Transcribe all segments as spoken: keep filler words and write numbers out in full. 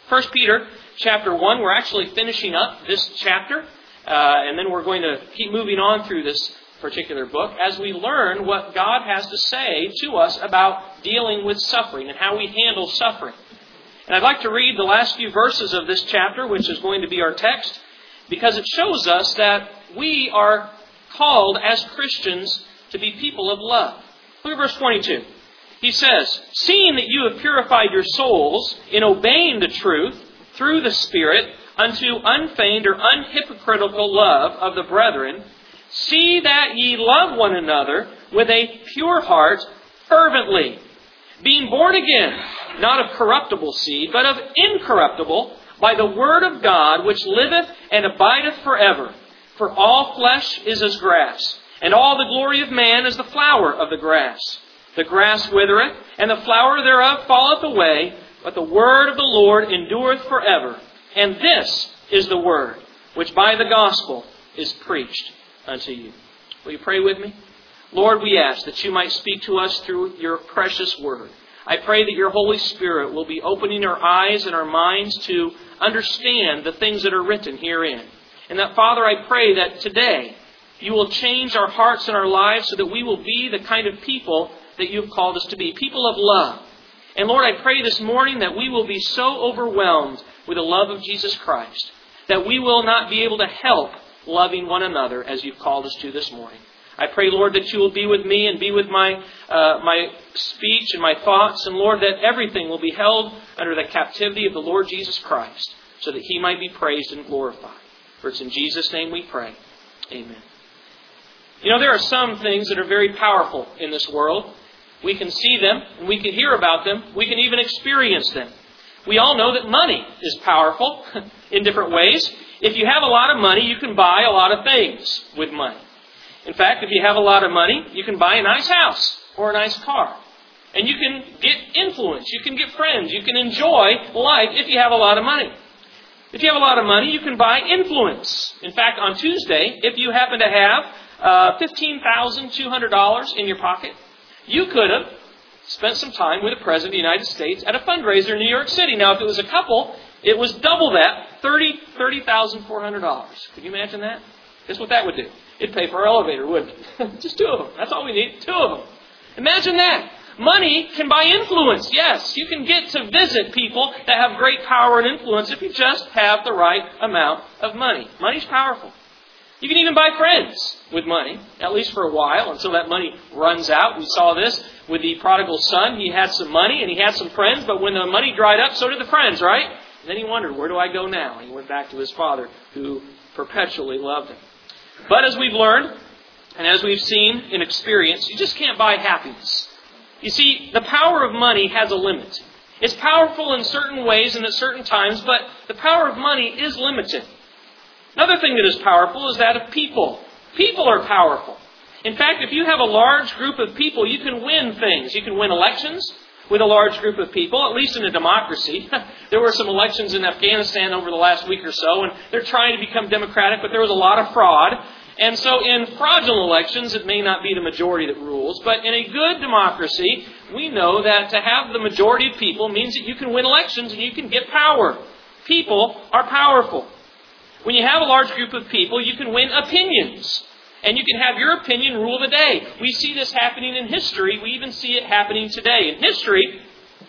First Peter chapter one, we're actually finishing up this chapter, uh, and then we're going to keep moving on through this particular book as we learn what God has to say to us about dealing with suffering and how we handle suffering. And I'd like to read the last few verses of this chapter, which is going to be our text, because it shows us that we are called as Christians to be people of love. Look at verse twenty-two. He says, "Seeing that you have purified your souls in obeying the truth through the Spirit unto unfeigned or unhypocritical love of the brethren, see that ye love one another with a pure heart fervently, being born again, not of corruptible seed, but of incorruptible, by the word of God, which liveth and abideth forever. For all flesh is as grass, and all the glory of man is the flower of the grass. The grass withereth, and the flower thereof falleth away, but the word of the Lord endureth forever. And this is the word, which by the gospel is preached unto you." Will you pray with me? Lord, we ask that you might speak to us through your precious word. I pray that your Holy Spirit will be opening our eyes and our minds to understand the things that are written herein. And that, Father, I pray that today you will change our hearts and our lives so that we will be the kind of people that you've called us to be, people of love. And Lord, I pray this morning that we will be so overwhelmed with the love of Jesus Christ that we will not be able to help loving one another as you've called us to this morning. I pray, Lord, that you will be with me and be with my uh, my speech and my thoughts. And Lord, that everything will be held under the captivity of the Lord Jesus Christ so that he might be praised and glorified. For it's in Jesus' name we pray. Amen. You know, there are some things that are very powerful in this world. We can see them and we can hear about them. We can even experience them. We all know that money is powerful in different ways. If you have a lot of money, you can buy a lot of things with money. In fact, if you have a lot of money, you can buy a nice house or a nice car. And you can get influence. You can get friends. You can enjoy life if you have a lot of money. If you have a lot of money, you can buy influence. In fact, on Tuesday, if you happen to have uh, fifteen thousand two hundred dollars in your pocket, you could have spent some time with the President of the United States at a fundraiser in New York City. Now, if it was a couple, it was double that, thirty thousand four hundred dollars. Could you imagine that? Guess what that would do? It'd pay for our elevator, wouldn't it? Just two of them. That's all we need. Two of them. Imagine that. Money can buy influence. Yes, you can get to visit people that have great power and influence if you just have the right amount of money. Money's powerful. You can even buy friends with money, at least for a while, until that money runs out. We saw this with the prodigal son. He had some money and he had some friends, but when the money dried up, so did the friends, right? And then he wondered, where do I go now? He went back to his father, who perpetually loved him. But as we've learned, and as we've seen in experience, you just can't buy happiness. You see, the power of money has a limit. It's powerful in certain ways and at certain times, but the power of money is limited. Another thing that is powerful is that of people. People are powerful. In fact, if you have a large group of people, you can win things. You can win elections with a large group of people, at least in a democracy. There were some elections in Afghanistan over the last week or so, and they're trying to become democratic, but there was a lot of fraud. And so in fraudulent elections, it may not be the majority that rules, but in a good democracy, we know that to have the majority of people means that you can win elections and you can get power. People are powerful. When you have a large group of people, you can win opinions. And you can have your opinion rule the day. We see this happening in history. We even see it happening today. In history,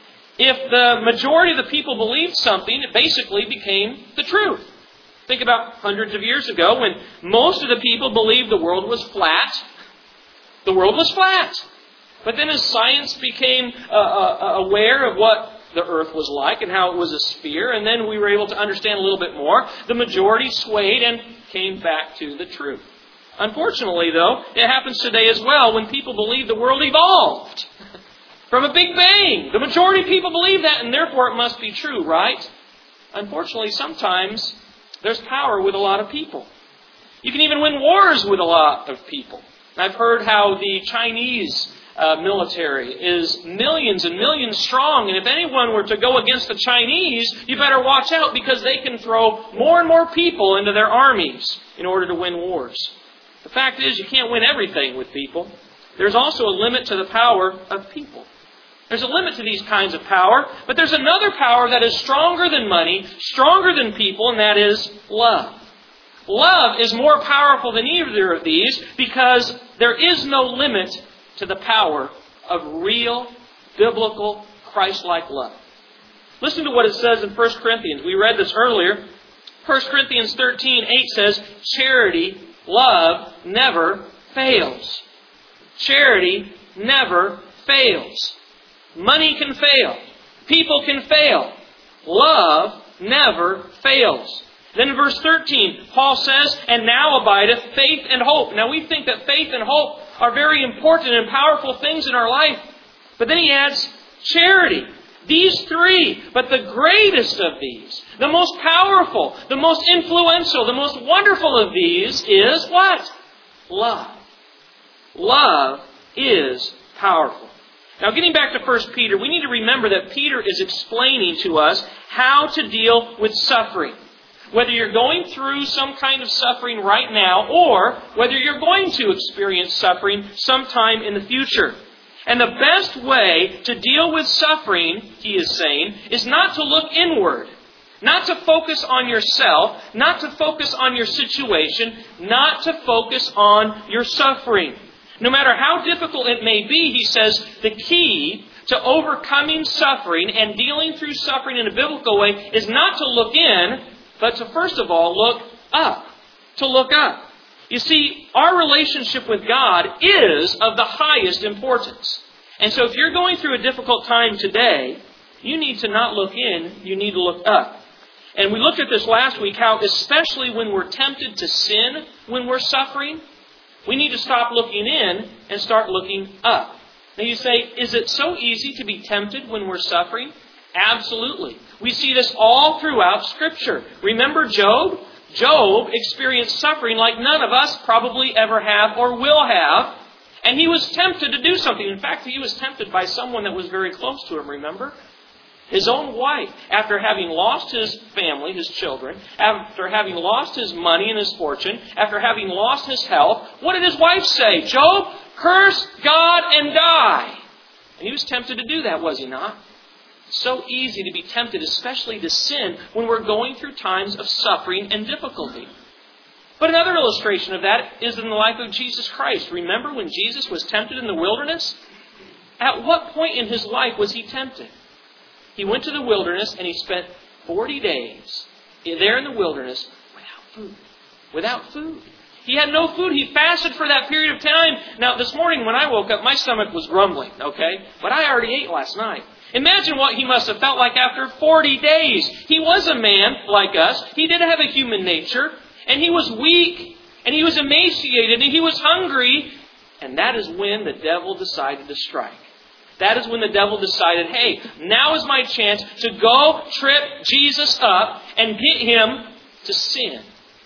if the majority of the people believed something, it basically became the truth. Think about hundreds of years ago when most of the people believed the world was flat. The world was flat. But then as science became uh, uh, aware of what the earth was like and how it was a sphere, and then we were able to understand a little bit more, the majority swayed and came back to the truth. Unfortunately, though, it happens today as well when people believe the world evolved from a big bang. The majority of people believe that, and therefore it must be true, right? Unfortunately, sometimes there's power with a lot of people. You can even win wars with a lot of people. I've heard how the Chinese uh, military is millions and millions strong, and if anyone were to go against the Chinese, you better watch out because they can throw more and more people into their armies in order to win wars. The fact is, you can't win everything with people. There's also a limit to the power of people. There's a limit to these kinds of power, but there's another power that is stronger than money, stronger than people, and that is love. Love is more powerful than either of these because there is no limit to the power of real, biblical, Christ-like love. Listen to what it says in First Corinthians. We read this earlier. First Corinthians thirteen eight says, charity, love, never fails. Charity never fails. Money can fail. People can fail. Love never fails. Then in verse thirteen, Paul says, and now abideth faith and hope. Now we think that faith and hope are very important and powerful things in our life. But then he adds charity. These three, but the greatest of these, the most powerful, the most influential, the most wonderful of these is what? Love. Love is powerful. Now getting back to First Peter, we need to remember that Peter is explaining to us how to deal with suffering. Whether you're going through some kind of suffering right now or whether you're going to experience suffering sometime in the future. And the best way to deal with suffering, he is saying, is not to look inward. Not to focus on yourself. Not to focus on your situation. Not to focus on your suffering. No matter how difficult it may be, he says, the key to overcoming suffering and dealing through suffering in a biblical way is not to look in, but to first of all look up. To look up. You see, our relationship with God is of the highest importance. And so if you're going through a difficult time today, you need to not look in, you need to look up. And we looked at this last week, how especially when we're tempted to sin, when we're suffering, we need to stop looking in and start looking up. Now you say, is it so easy to be tempted when we're suffering? Absolutely. We see this all throughout Scripture. Remember Job? Job experienced suffering like none of us probably ever have or will have. And he was tempted to do something. In fact, he was tempted by someone that was very close to him, remember? His own wife. After having lost his family, his children, after having lost his money and his fortune, after having lost his health, what did his wife say? Job, curse God and die. And he was tempted to do that, was he not? It's so easy to be tempted, especially to sin, when we're going through times of suffering and difficulty. But another illustration of that is in the life of Jesus Christ. Remember when Jesus was tempted in the wilderness? At what point in his life was he tempted? He went to the wilderness and he spent forty days there in the wilderness without food. Without food. He had no food. He fasted for that period of time. Now, this morning when I woke up, my stomach was grumbling, okay? But I already ate last night. Imagine what he must have felt like after forty days. He was a man like us. He did have a human nature. And he was weak. And he was emaciated. And he was hungry. And that is when the devil decided to strike. That is when the devil decided, hey, now is my chance to go trip Jesus up and get him to sin.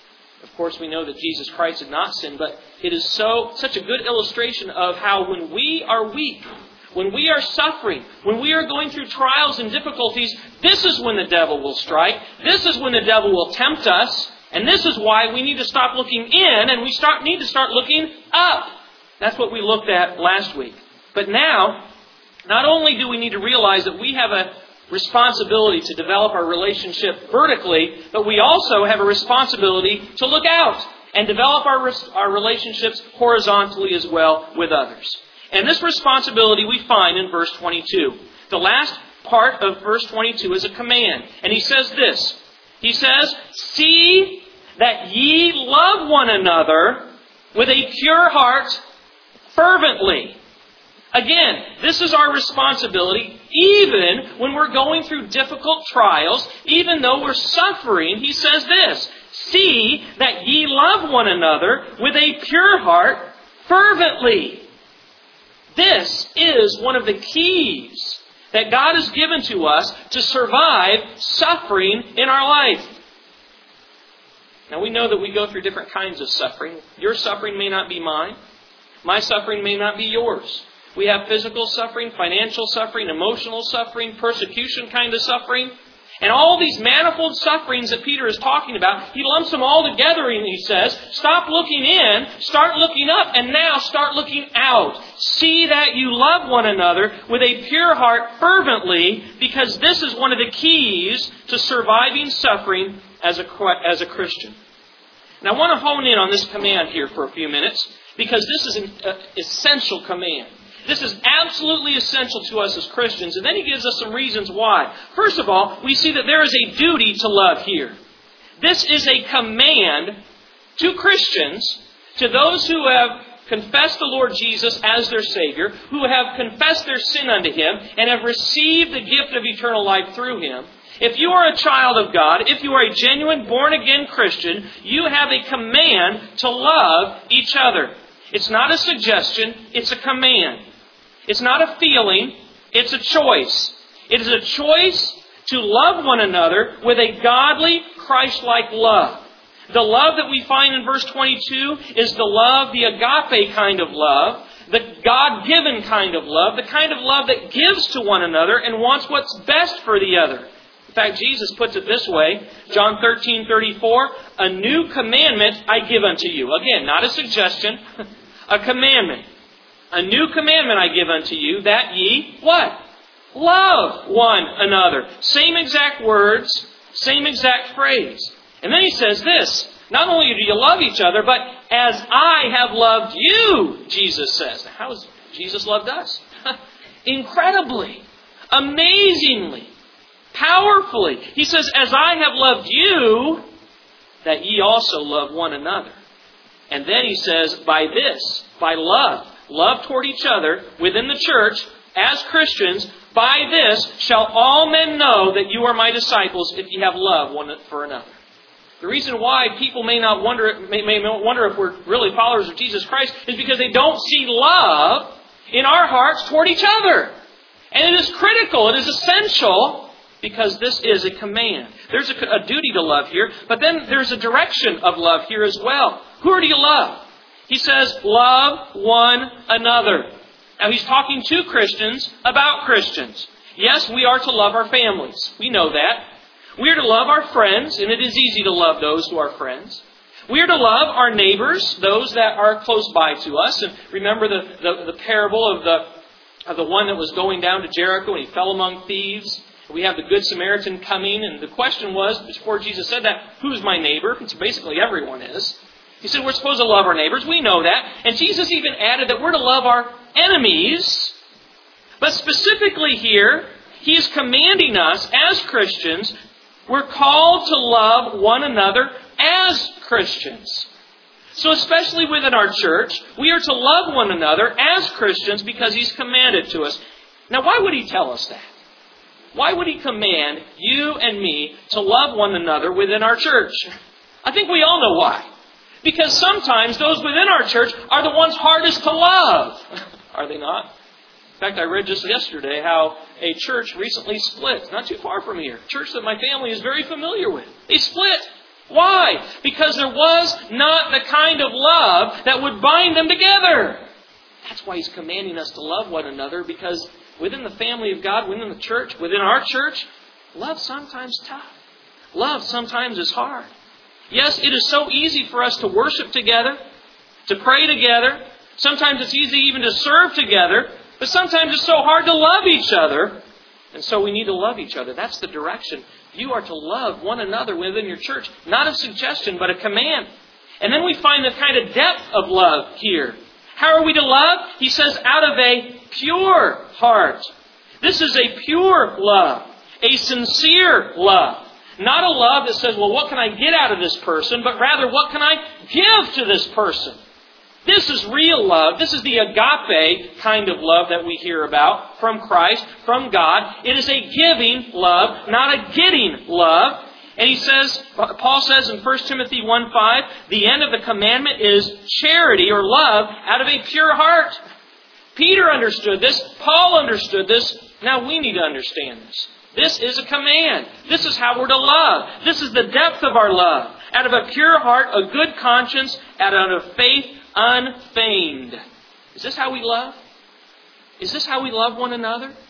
Of course, we know that Jesus Christ did not sin, but it is so such a good illustration of how when we are weak, when we are suffering, when we are going through trials and difficulties, this is when the devil will strike. This is when the devil will tempt us. And this is why we need to stop looking in and we start, need to start looking up. That's what we looked at last week. But now, not only do we need to realize that we have a responsibility to develop our relationship vertically, but we also have a responsibility to look out and develop our, our relationships horizontally as well with others. And this responsibility we find in verse twenty-two. The last part of verse twenty-two is a command. And he says this. He says, see that ye love one another with a pure heart fervently. Again, this is our responsibility even when we're going through difficult trials, even though we're suffering. He says this, see that ye love one another with a pure heart fervently. This is one of the keys that God has given to us to survive suffering in our life. Now we know that we go through different kinds of suffering. Your suffering may not be mine. My suffering may not be yours. We have physical suffering, financial suffering, emotional suffering, persecution kind of suffering. And all these manifold sufferings that Peter is talking about, he lumps them all together and he says, stop looking in, start looking up, and now start looking out. See that you love one another with a pure heart fervently, because this is one of the keys to surviving suffering as a, as a Christian. And I want to hone in on this command here for a few minutes, because this is an uh, essential command. This is absolutely essential to us as Christians. And then he gives us some reasons why. First of all, we see that there is a duty to love here. This is a command to Christians, to those who have confessed the Lord Jesus as their Savior, who have confessed their sin unto Him, and have received the gift of eternal life through Him. If you are a child of God, if you are a genuine born-again Christian, you have a command to love each other. It's not a suggestion, it's a command. It's not a feeling, it's a choice. It is a choice to love one another with a godly, Christ-like love. The love that we find in verse twenty-two is the love, the agape kind of love, the God-given kind of love, the kind of love that gives to one another and wants what's best for the other. In fact, Jesus puts it this way, John thirteen thirty-four, a new commandment I give unto you. Again, not a suggestion, a commandment. A new commandment I give unto you, that ye, what? Love one another. Same exact words, same exact phrase. And then he says this, not only do you love each other, but as I have loved you, Jesus says. Now, how has Jesus loved us? Incredibly, amazingly, powerfully. He says, as I have loved you, that ye also love one another. And then he says, by this, by love, love toward each other within the church, as Christians, by this shall all men know that you are my disciples if you have love one for another. The reason why people may not wonder, may, may wonder if we're really followers of Jesus Christ is because they don't see love in our hearts toward each other. And it is critical, it is essential, because this is a command. There's a, a duty to love here, but then there's a direction of love here as well. Who do you love? He says, love one another. Now he's talking to Christians about Christians. Yes, we are to love our families. We know that. We are to love our friends, and it is easy to love those who are friends. We are to love our neighbors, those that are close by to us. And remember the, the, the parable of the, of the one that was going down to Jericho and he fell among thieves. We have the Good Samaritan coming, and the question was, before Jesus said that, who's my neighbor? It's basically everyone is. He said we're supposed to love our neighbors. We know that. And Jesus even added that we're to love our enemies. But specifically here, He is commanding us as Christians, we're called to love one another as Christians. So especially within our church, we are to love one another as Christians because He's commanded to us. Now, why would He tell us that? Why would He command you and me to love one another within our church? I think we all know why. Because sometimes those within our church are the ones hardest to love. Are they not? In fact, I read just yesterday how a church recently split, not too far from here. A church that my family is very familiar with. They split. Why? Because there was not the kind of love that would bind them together. That's why He's commanding us to love one another, because within the family of God, within the church, within our church, love sometimes tough. Love sometimes is hard. Yes, it is so easy for us to worship together, to pray together. Sometimes it's easy even to serve together, but sometimes it's so hard to love each other. And so we need to love each other. That's the direction. You are to love one another within your church. Not a suggestion, but a command. And then we find the kind of depth of love here. How are we to love? He says, out of a pure heart. This is a pure love. A sincere love. Not a love that says, well, what can I get out of this person? But rather, what can I give to this person? This is real love. This is the agape kind of love that we hear about from Christ, from God. It is a giving love, not a getting love. And he says, Paul says in First Timothy one five, the end of the commandment is charity or love out of a pure heart. Peter understood this. Paul understood this. Now we need to understand this. This is a command. This is how we're to love. This is the depth of our love. Out of a pure heart, a good conscience, out of faith unfeigned. Is this how we love? Is this how we love one another?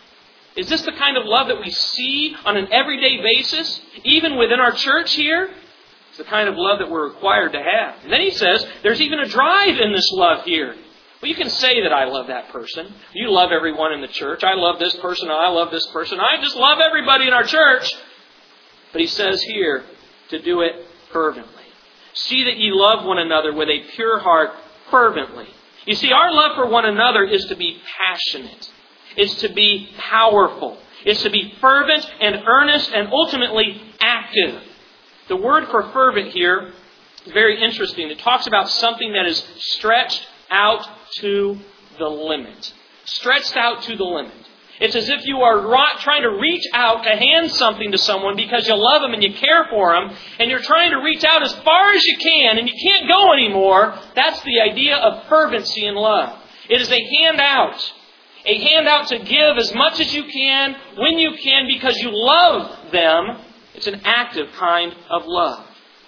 Is this the kind of love that we see on an everyday basis, even within our church here? It's the kind of love that we're required to have. And then he says, there's even a drive in this love here. Well, you can say that I love that person. You love everyone in the church. I love this person. I love this person. I just love everybody in our church. But he says here, to do it fervently. See that ye love one another with a pure heart fervently. You see, our love for one another is to be passionate. It's to be powerful. It's to be fervent and earnest and ultimately active. The word for fervent here is very interesting. It talks about something that is stretched out to the limit. Stretched out to the limit. It's as if you are trying to reach out to hand something to someone because you love them and you care for them, and you're trying to reach out as far as you can and you can't go anymore. That's the idea of fervency in love. It is a handout. A handout to give as much as you can, when you can, because you love them. It's an active kind of love.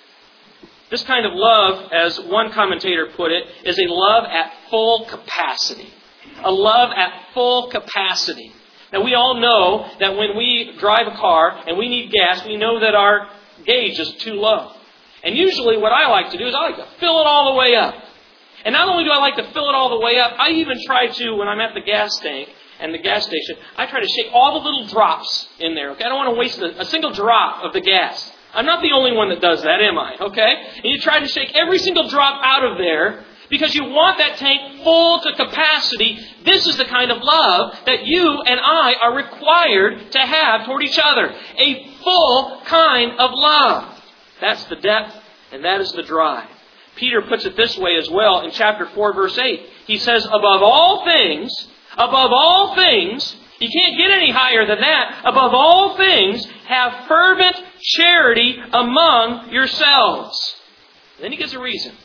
This kind of love, as one commentator put it, is a love at full capacity. A love at full capacity. Now, we all know that when we drive a car and we need gas, we know that our gauge is too low. And usually what I like to do is I like to fill it all the way up. And not only do I like to fill it all the way up, I even try to, when I'm at the gas tank and the gas station, I try to shake all the little drops in there. Okay, I don't want to waste a, a single drop of the gas. I'm not the only one that does that, am I? Okay? And you try to shake every single drop out of there because you want that tank full to capacity. This is the kind of love that you and I are required to have toward each other. A full kind of love. That's the depth and that is the drive. Peter puts it this way as well in chapter four, verse eight. He says, above all things, above all things, you can't get any higher than that. Above all things, have fervent charity among yourselves. And then he gives a reason.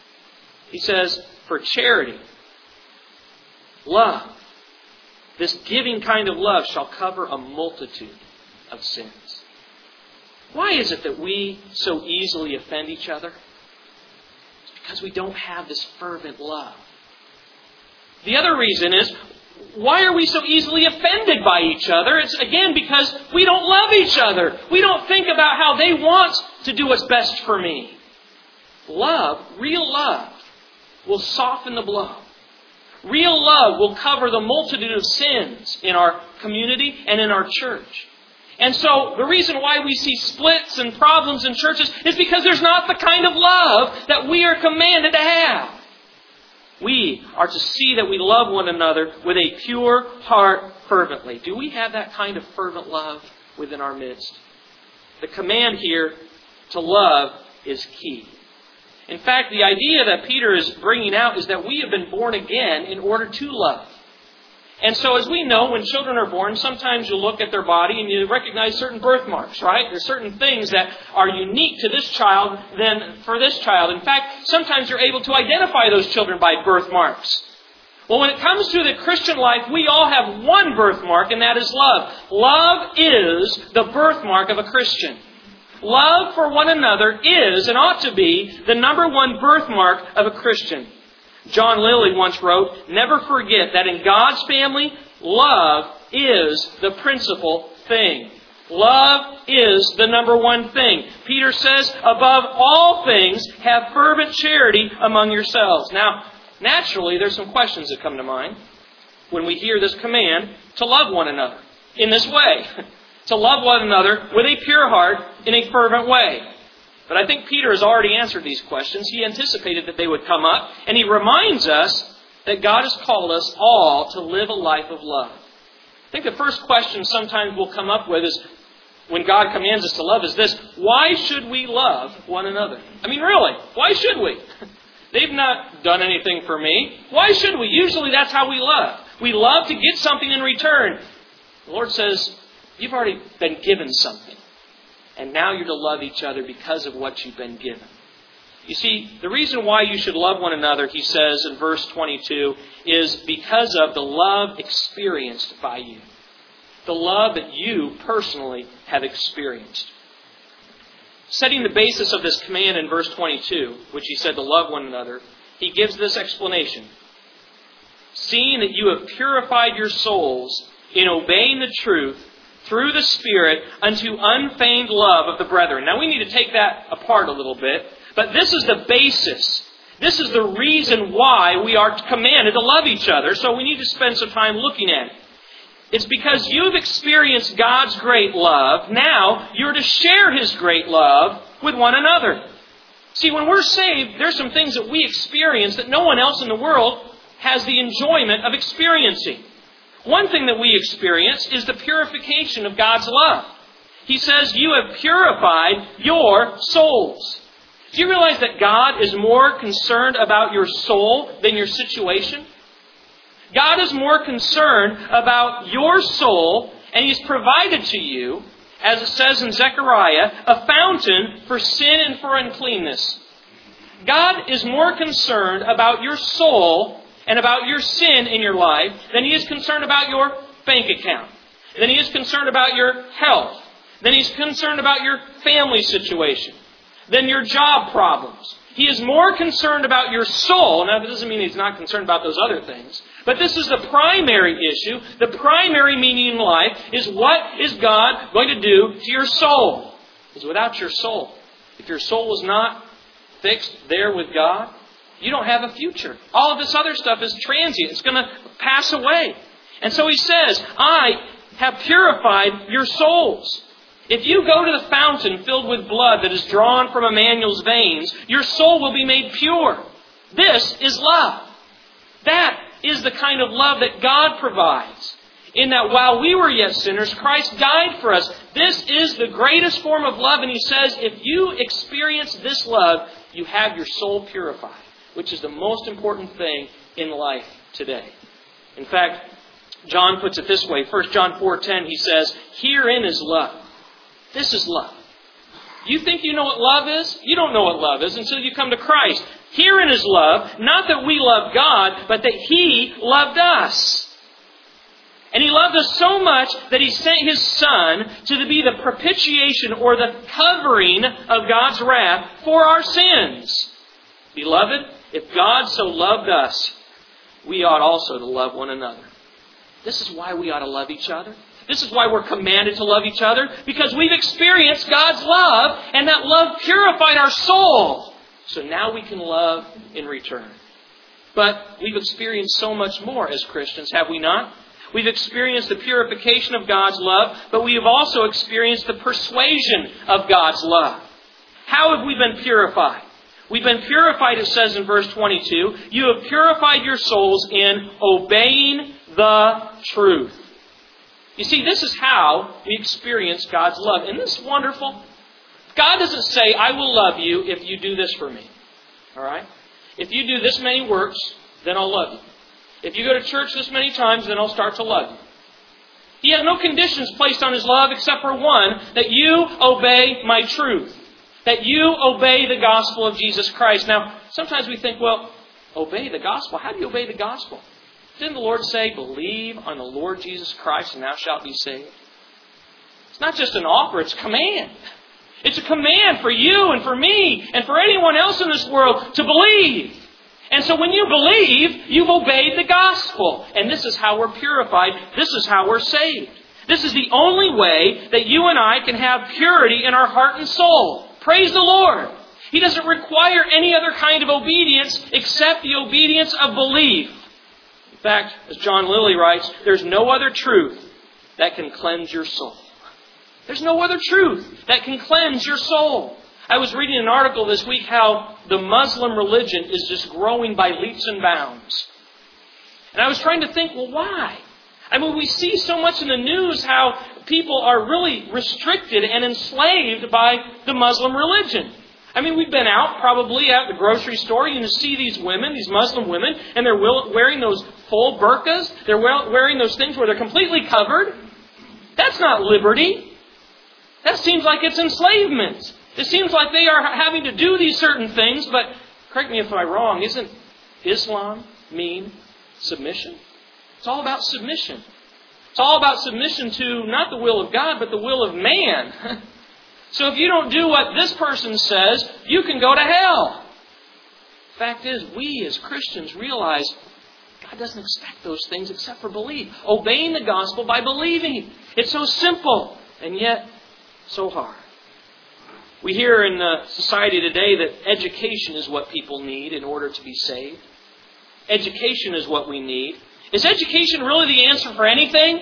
He says, for charity, love, this giving kind of love shall cover a multitude of sins. Why is it that we so easily offend each other? Because we don't have this fervent love. The other reason is, why are we so easily offended by each other? It's again because we don't love each other. We don't think about how they want to do what's best for me. Love, real love, will soften the blow. Real love will cover the multitude of sins in our community and in our church. And so the reason why we see splits and problems in churches is because there's not the kind of love that we are commanded to have. We are to see that we love one another with a pure heart fervently. Do we have that kind of fervent love within our midst? The command here to love is key. In fact, the idea that Peter is bringing out is that we have been born again in order to love. And so as we know, when children are born, sometimes you look at their body and you recognize certain birthmarks, right? There's certain things that are unique to this child than for this child. In fact, sometimes you're able to identify those children by birthmarks. Well, when it comes to the Christian life, we all have one birthmark, and that is love. Love is the birthmark of a Christian. Love for one another is, and ought to be, the number one birthmark of a Christian. John Lilly once wrote, never forget that in God's family, love is the principal thing. Love is the number one thing. Peter says, above all things, have fervent charity among yourselves. Now, naturally, there's some questions that come to mind when we hear this command to love one another in this way. To love one another with a pure heart in a fervent way. But I think Peter has already answered these questions. He anticipated that they would come up. And he reminds us that God has called us all to live a life of love. I think the first question sometimes we'll come up with is, when God commands us to love, is this: why should we love one another? I mean, really, why should we? They've not done anything for me. Why should we? Usually that's how we love. We love to get something in return. The Lord says, you've already been given something. And now you're to love each other because of what you've been given. You see, the reason why you should love one another, he says in verse twenty-two, is because of the love experienced by you. The love that you personally have experienced. Setting the basis of this command in verse twenty-two, which he said to love one another, he gives this explanation. Seeing that you have purified your souls in obeying the truth through the Spirit unto unfeigned love of the brethren. Now we need to take that apart a little bit, but this is the basis. This is the reason why we are commanded to love each other, so we need to spend some time looking at it. It's because you've experienced God's great love. Now you're to share His great love with one another. See, when we're saved, there's some things that we experience that no one else in the world has the enjoyment of experiencing. One thing that we experience is the purification of God's love. He says, you have purified your souls. Do you realize that God is more concerned about your soul than your situation? God is more concerned about your soul, and He's provided to you, as it says in Zechariah, a fountain for sin and for uncleanness. God is more concerned about your soul and about your sin in your life than He is concerned about your bank account, than He is concerned about your health, than He's concerned about your family situation, than your job problems. He is more concerned about your soul. Now, that doesn't mean He's not concerned about those other things. But this is the primary issue. The primary meaning in life is, what is God going to do to your soul? Because without your soul, if your soul is not fixed there with God, you don't have a future. All of this other stuff is transient. It's going to pass away. And so He says, I have purified your souls. If you go to the fountain filled with blood that is drawn from Emmanuel's veins, your soul will be made pure. This is love. That is the kind of love that God provides. In that while we were yet sinners, Christ died for us. This is the greatest form of love. And He says, if you experience this love, you have your soul purified, which is the most important thing in life today. In fact, John puts it this way. First John four ten, he says, herein is love. This is love. You think you know what love is? You don't know what love is until you come to Christ. Herein is love, not that we love God, but that He loved us. And He loved us so much that He sent His Son to be the propitiation or the covering of God's wrath for our sins. Beloved, if God so loved us, we ought also to love one another. This is why we ought to love each other. This is why we're commanded to love each other, because we've experienced God's love, and that love purified our soul. So now we can love in return. But we've experienced so much more as Christians, have we not? We've experienced the purification of God's love, but we have also experienced the persuasion of God's love. How have we been purified? We've been purified, it says in verse twenty-two, you have purified your souls in obeying the truth. You see, this is how we experience God's love. Isn't this wonderful? God doesn't say, I will love you if you do this for me. All right? If you do this many works, then I'll love you. If you go to church this many times, then I'll start to love you. He has no conditions placed on His love except for one, that you obey my truth. That you obey the gospel of Jesus Christ. Now, sometimes we think, well, obey the gospel. How do you obey the gospel? Didn't the Lord say, believe on the Lord Jesus Christ and thou shalt be saved? It's not just an offer, it's a command. It's a command for you and for me and for anyone else in this world to believe. And so when you believe, you've obeyed the gospel. And this is how we're purified. This is how we're saved. This is the only way that you and I can have purity in our heart and soul. Praise the Lord. He doesn't require any other kind of obedience except the obedience of belief. In fact, as John Lilly writes, there's no other truth that can cleanse your soul. There's no other truth that can cleanse your soul. I was reading an article this week how the Muslim religion is just growing by leaps and bounds. And I was trying to think, well, why? I mean, we see so much in the news how people are really restricted and enslaved by the Muslim religion. I mean, we've been out probably at the grocery store. You see these women, these Muslim women, and they're wearing those full burqas. They're wearing those things where they're completely covered. That's not liberty. That seems like it's enslavement. It seems like they are having to do these certain things, but correct me if I'm wrong, isn't Islam mean submission? It's all about submission. It's all about submission to not the will of God, but the will of man. So if you don't do what this person says, you can go to hell. Fact is, we as Christians realize God doesn't expect those things except for belief. Obeying the gospel by believing. It's so simple and yet so hard. We hear in uh, society today that education is what people need in order to be saved. Education is what we need. Is education really the answer for anything?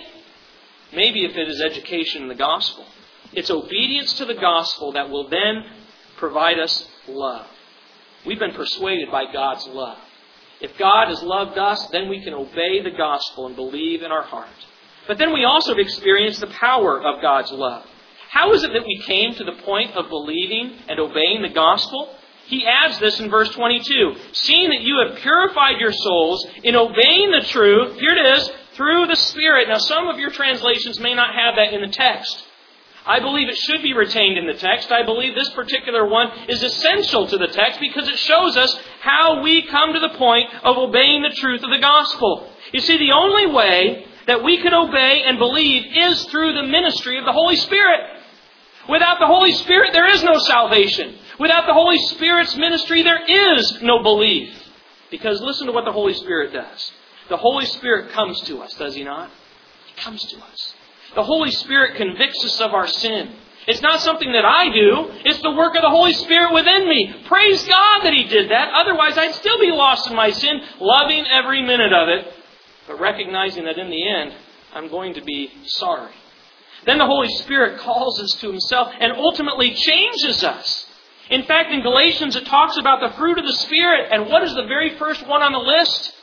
Maybe if it is education in the gospel. It's obedience to the gospel that will then provide us love. We've been persuaded by God's love. If God has loved us, then we can obey the gospel and believe in our heart. But then we also have experienced the power of God's love. How is it that we came to the point of believing and obeying the gospel? He adds this in verse twenty-two. Seeing that you have purified your souls in obeying the truth, here it is, through the Spirit. Now some of your translations may not have that in the text. I believe it should be retained in the text. I believe this particular one is essential to the text because it shows us how we come to the point of obeying the truth of the gospel. You see, the only way that we can obey and believe is through the ministry of the Holy Spirit. Without the Holy Spirit, there is no salvation. Without the Holy Spirit's ministry, there is no belief. Because listen to what the Holy Spirit does. The Holy Spirit comes to us, does He not? He comes to us. The Holy Spirit convicts us of our sin. It's not something that I do. It's the work of the Holy Spirit within me. Praise God that He did that. Otherwise, I'd still be lost in my sin, loving every minute of it, but recognizing that in the end, I'm going to be sorry. Then the Holy Spirit calls us to Himself and ultimately changes us. In fact, in Galatians, it talks about the fruit of the Spirit. And what is the very first one on the list?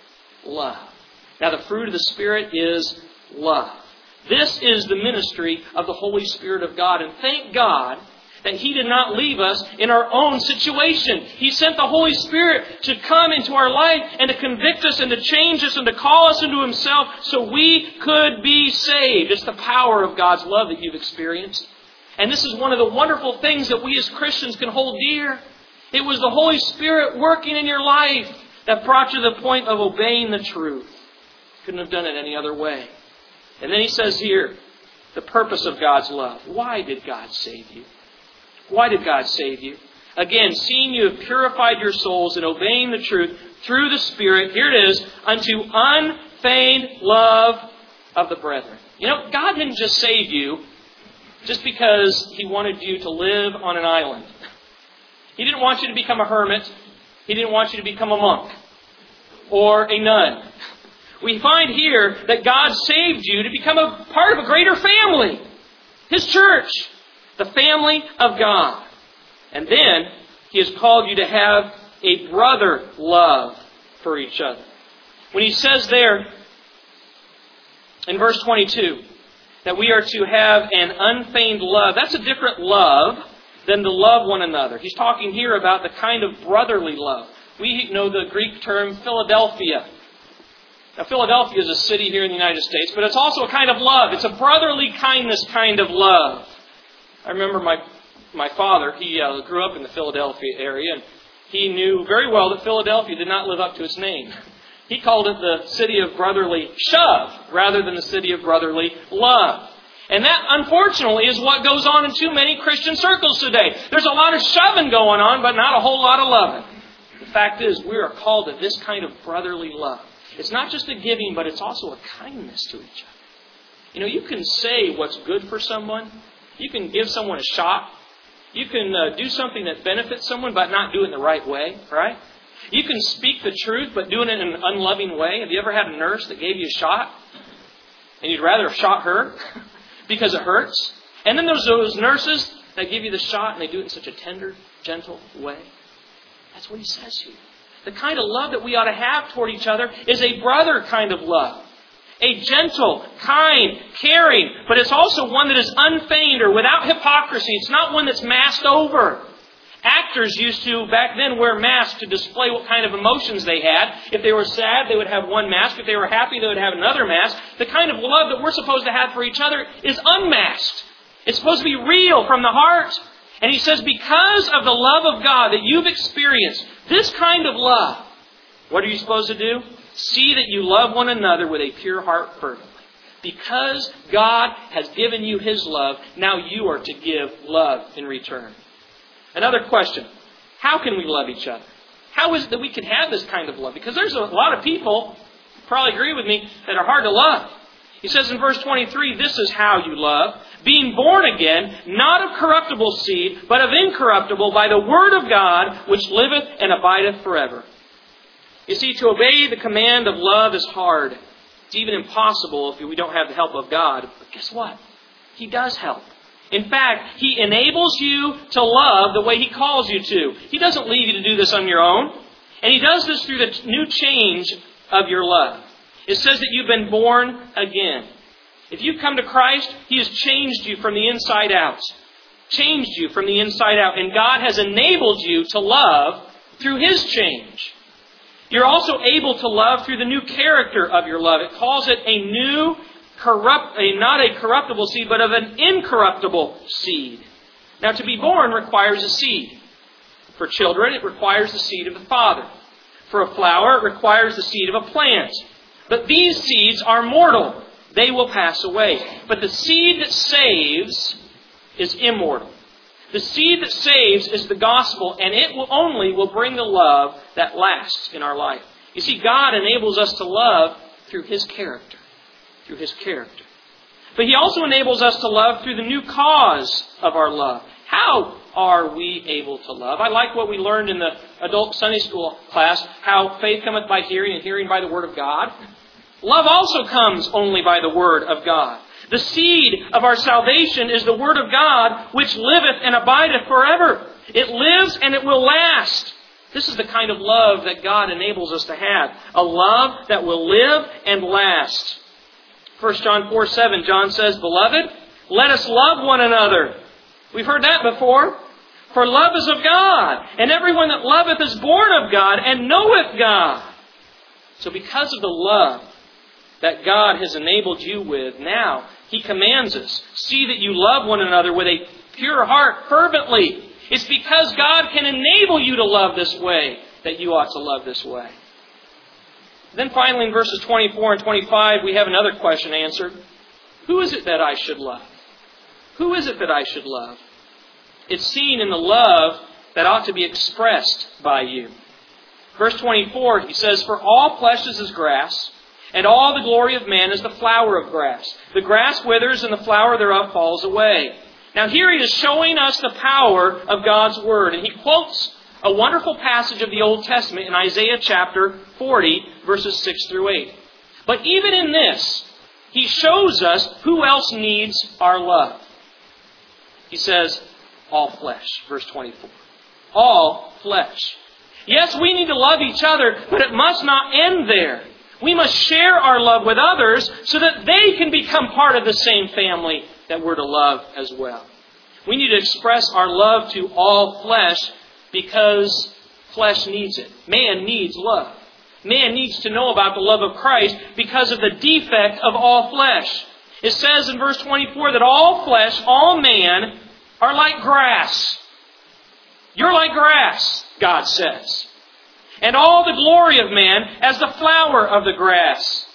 Love. Now, the fruit of the Spirit is love. This is the ministry of the Holy Spirit of God. And thank God that He did not leave us in our own situation. He sent the Holy Spirit to come into our life and to convict us and to change us and to call us into Himself so we could be saved. It's the power of God's love that you've experienced. And this is one of the wonderful things that we as Christians can hold dear. It was the Holy Spirit working in your life that brought you to the point of obeying the truth. Couldn't have done it any other way. And then he says here, the purpose of God's love. Why did God save you? Why did God save you? Again, seeing you have purified your souls in obeying the truth through the Spirit, here it is, unto unfeigned love of the brethren. You know, God didn't just save you just because He wanted you to live on an island. He didn't want you to become a hermit. He didn't want you to become a monk or a nun. We find here that God saved you to become a part of a greater family. His church. The family of God. And then He has called you to have a brother love for each other. When He says there in verse twenty-two that we are to have an unfeigned love, that's a different love than to love one another. He's talking here about the kind of brotherly love. We know the Greek term Philadelphia. Now, Philadelphia is a city here in the United States, but it's also a kind of love. It's a brotherly kindness kind of love. I remember my my father, he uh, grew up in the Philadelphia area, and he knew very well that Philadelphia did not live up to its name. He called it the city of brotherly shove rather than the city of brotherly love. And that, unfortunately, is what goes on in too many Christian circles today. There's a lot of shoving going on, but not a whole lot of loving. The fact is, we are called to this kind of brotherly love. It's not just a giving, but it's also a kindness to each other. You know, you can say what's good for someone. You can give someone a shot. You can uh, do something that benefits someone, but not do it in the right way, right? You can speak the truth, but doing it in an unloving way. Have you ever had a nurse that gave you a shot? And you'd rather have shot her because it hurts? And then there's those nurses that give you the shot and they do it in such a tender, gentle way. That's what he says here. The kind of love that we ought to have toward each other is a brother kind of love. A gentle, kind, caring, but it's also one that is unfeigned or without hypocrisy. It's not one that's masked over. Actors used to, back then, wear masks to display what kind of emotions they had. If they were sad, they would have one mask. If they were happy, they would have another mask. The kind of love that we're supposed to have for each other is unmasked. It's supposed to be real from the heart. And he says, because of the love of God that you've experienced, this kind of love, what are you supposed to do? See that you love one another with a pure heart fervently. Because God has given you His love, now you are to give love in return. Another question. How can we love each other? How is it that we can have this kind of love? Because there's a lot of people probably agree with me, that are hard to love. He says in verse twenty-three, this is how you love. Being born again, not of corruptible seed, but of incorruptible, by the word of God, which liveth and abideth forever. You see, to obey the command of love is hard. It's even impossible if we don't have the help of God. But guess what? He does help. In fact, He enables you to love the way He calls you to. He doesn't leave you to do this on your own. And He does this through the new change of your love. It says that you've been born again. If you've come to Christ, He has changed you from the inside out. Changed you from the inside out. And God has enabled you to love through His change. You're also able to love through the new character of your love. It calls it a new, corrupt, a, not a corruptible seed, but of an incorruptible seed. Now, to be born requires a seed. For children, it requires the seed of the father. For a flower, it requires the seed of a plant. But these seeds are mortal. They will pass away. But the seed that saves is immortal. The seed that saves is the gospel, and it will only will bring the love that lasts in our life. You see, God enables us to love through His character. Through His character. But He also enables us to love through the new cause of our love. How are we able to love? I like what we learned in the adult Sunday school class, how faith cometh by hearing and hearing by the Word of God. Love also comes only by the Word of God. The seed of our salvation is the Word of God, which liveth and abideth forever. It lives and it will last. This is the kind of love that God enables us to have. A love that will live and last. First John four seven, John says, Beloved, let us love one another. We've heard that before. For love is of God, and everyone that loveth is born of God and knoweth God. So because of the love that God has enabled you with, now He commands us, see that you love one another with a pure heart fervently. It's because God can enable you to love this way that you ought to love this way. Then finally in verses twenty-four and twenty-five, we have another question answered. Who is it that I should love? Who is it that I should love? It's seen in the love that ought to be expressed by you. Verse twenty-four, he says, For all flesh is as grass, and all the glory of man is the flower of grass. The grass withers, and the flower thereof falls away. Now here he is showing us the power of God's Word. And he quotes a wonderful passage of the Old Testament in Isaiah chapter forty, verses six through eight. But even in this, he shows us who else needs our love. He says, all flesh, verse twenty-four. All flesh. Yes, we need to love each other, but it must not end there. We must share our love with others so that they can become part of the same family that we're to love as well. We need to express our love to all flesh because flesh needs it. Man needs love. Man needs to know about the love of Christ because of the defect of all flesh. It says in verse twenty-four that all flesh, all man, are like grass. You're like grass, God says. And all the glory of man as the flower of the grass.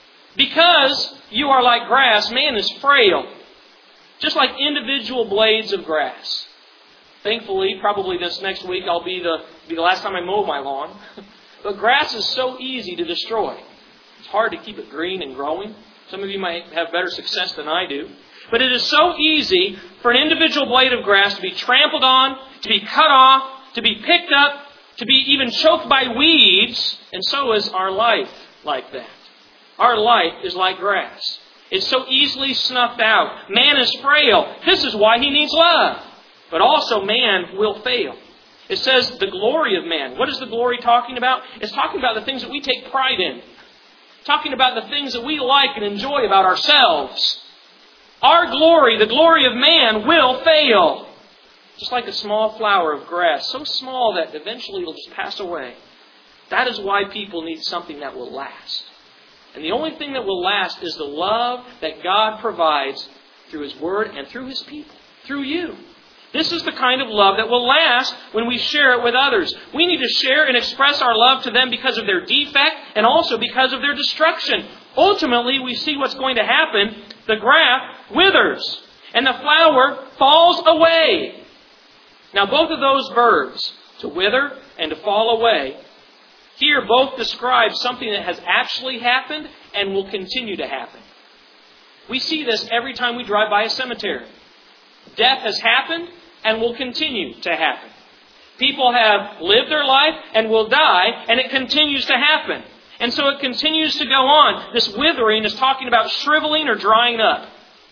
Because you are like grass, man is frail. Just like individual blades of grass. Thankfully, probably this next week I'll be the, be the last time I mow my lawn. But grass is so easy to destroy. It's hard to keep it green and growing. Some of you might have better success than I do. But it is so easy for an individual blade of grass to be trampled on, to be cut off, to be picked up, to be even choked by weeds. And so is our life like that. Our life is like grass. It's so easily snuffed out. Man is frail. This is why he needs love. But also man will fail. It says the glory of man. What is the glory talking about? It's talking about the things that we take pride in. Talking about the things that we like and enjoy about ourselves. Our glory, the glory of man, will fail. Just like a small flower of grass. So small that eventually it'll just pass away. That is why people need something that will last. And the only thing that will last is the love that God provides through His Word and through His people. Through you. This is the kind of love that will last when we share it with others. We need to share and express our love to them because of their defect and also because of their destruction. Ultimately, we see what's going to happen. The grass withers and the flower falls away. Now, both of those verbs, to wither and to fall away, here both describe something that has actually happened and will continue to happen. We see this every time we drive by a cemetery. Death has happened and will continue to happen. People have lived their life and will die, and it continues to happen. And so it continues to go on. This withering is talking about shriveling or drying up.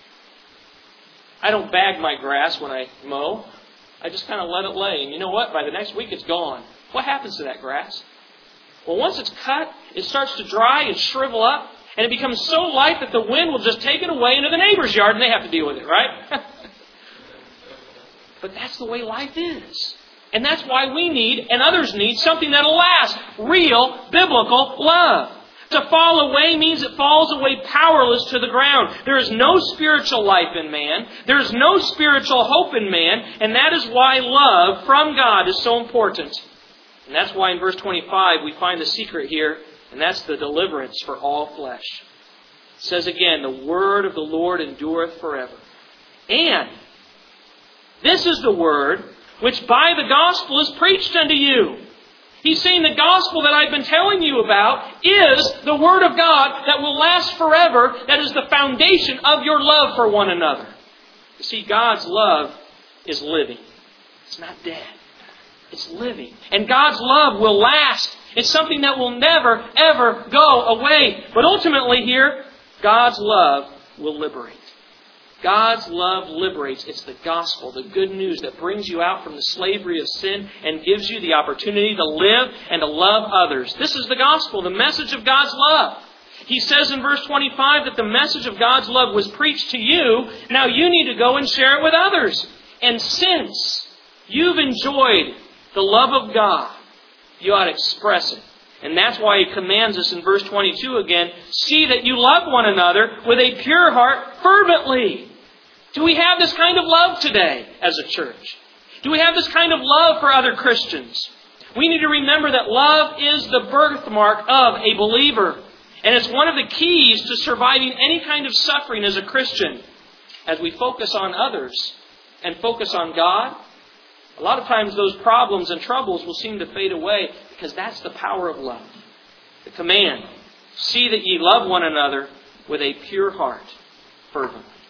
I don't bag my grass when I mow. I just kind of let it lay. And you know what? By the next week, it's gone. What happens to that grass? Well, once it's cut, it starts to dry and shrivel up, and it becomes so light that the wind will just take it away into the neighbor's yard, and they have to deal with it, right? But that's the way life is. And that's why we need, and others need, something that'll last. Real, biblical love. To fall away means it falls away powerless to the ground. There is no spiritual life in man. There is no spiritual hope in man. And that is why love from God is so important. And that's why in verse twenty-five we find the secret here. And that's the deliverance for all flesh. It says again, the word of the Lord endureth forever. And this is the word which by the gospel is preached unto you. He's saying the gospel that I've been telling you about is the Word of God that will last forever. That is the foundation of your love for one another. You see, God's love is living. It's not dead. It's living. And God's love will last. It's something that will never, ever go away. But ultimately here, God's love will liberate. God's love liberates. It's the gospel, the good news that brings you out from the slavery of sin and gives you the opportunity to live and to love others. This is the gospel, the message of God's love. He says in verse twenty-five that the message of God's love was preached to you. Now you need to go and share it with others. And since you've enjoyed the love of God, you ought to express it. And that's why He commands us in verse twenty-two again, see that you love one another with a pure heart fervently. Do we have this kind of love today as a church? Do we have this kind of love for other Christians? We need to remember that love is the birthmark of a believer. And it's one of the keys to surviving any kind of suffering as a Christian. As we focus on others and focus on God, a lot of times those problems and troubles will seem to fade away because that's the power of love. The command, see that ye love one another with a pure heart fervently.